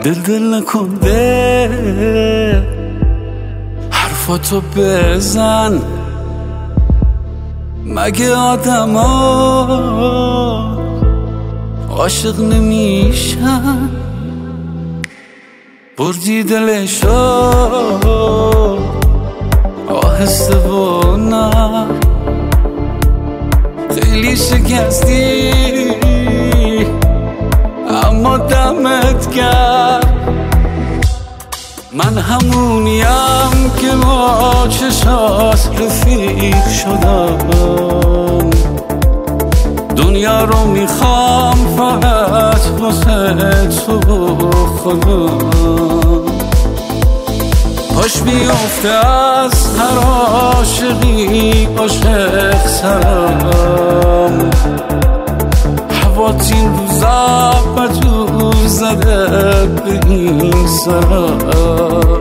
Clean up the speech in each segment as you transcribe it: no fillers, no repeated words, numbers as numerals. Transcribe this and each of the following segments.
دل نکن ده حرفاتو بزن. مگه آدم ها عاشق نمیشن؟ بردی دلشو آهسته و نه، خیلی شکستی اما دمت کرد. من همونیم که با چشات رفیق شدم، دنیا رو میخوام فقط واسه تو خودم. پاش بیفته از هر عاشقی عاشق سرم، هوات این روزا بدو زده به این سرم.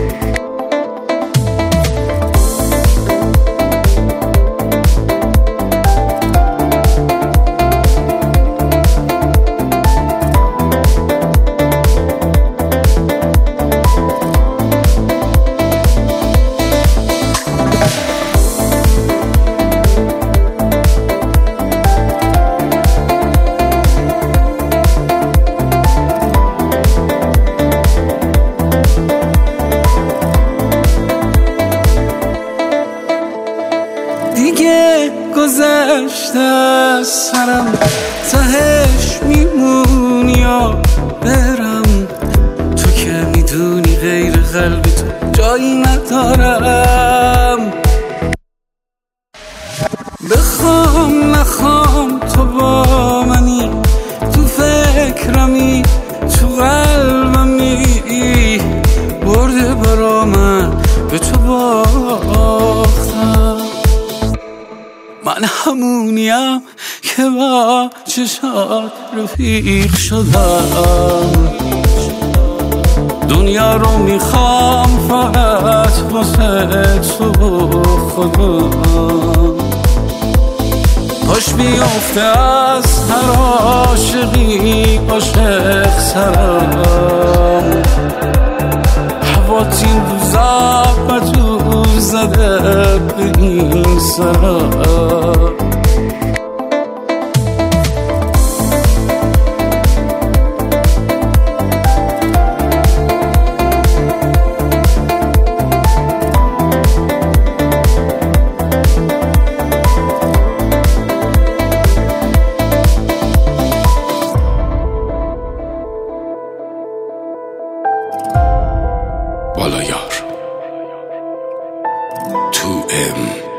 دیگه گذشته از سرم، تهش میمونی یا برم؟ تو که میدونی غیر قلب تو جایی ندارم. بخوام نخوام تو با منی، تو فکرمی تو قلبمی، برده برا من به تو باختم. من همونیم که با چشات رفیق شدم، دنیا رو میخوام فقط واسه تو خودم. پاش بیفته از هر عاشقی عاشق سرم، هوات این روزا بدو زده به این سرم. والا یار 2M